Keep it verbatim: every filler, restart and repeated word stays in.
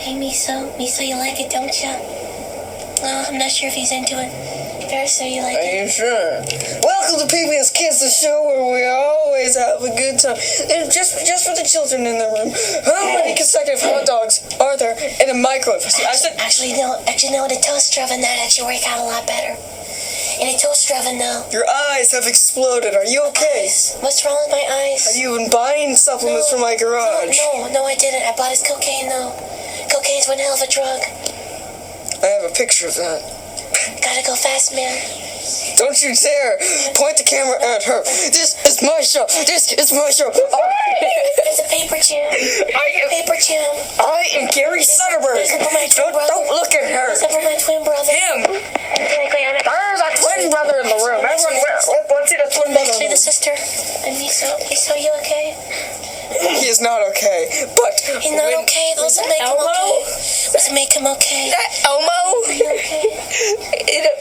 Hey, Miso. Miso, you like it, don't you? No, I'm not sure if he's into it. Verso, you like Are it? you sure? Welcome to P B S Kids, the show where we always have a good time. And just just for the children in the room, how many consecutive hot dogs are there in a microwave? See, I said, Actually, no. Actually, no. The toaster oven that actually work out a lot better. In a toaster oven, though. your eyes have exploded. Are you okay? Eyes. What's wrong with my eyes? Have you been buying supplements No, from my garage? No, no, no, I didn't. I bought his cocaine, though. Cocaine's one hell of a drug. I have a picture of that. Gotta go fast, man. Don't you dare point the camera at her. This is my show. This is my show. There's a paper jam. I am, Paper jam. I am Gary Sutterberg. There's a for my twin Don't, brother. don't look at her. There's a for my twin brother. Him. Technically, I'm There's a twin brother in the room. Everyone, let- let's see the twin brother. Actually, the sister. And Miso. Miso, you okay? He is not okay, but He's not when- okay. Those that make him Elmo? okay. Those that make him okay. That Elmo? Are you okay? It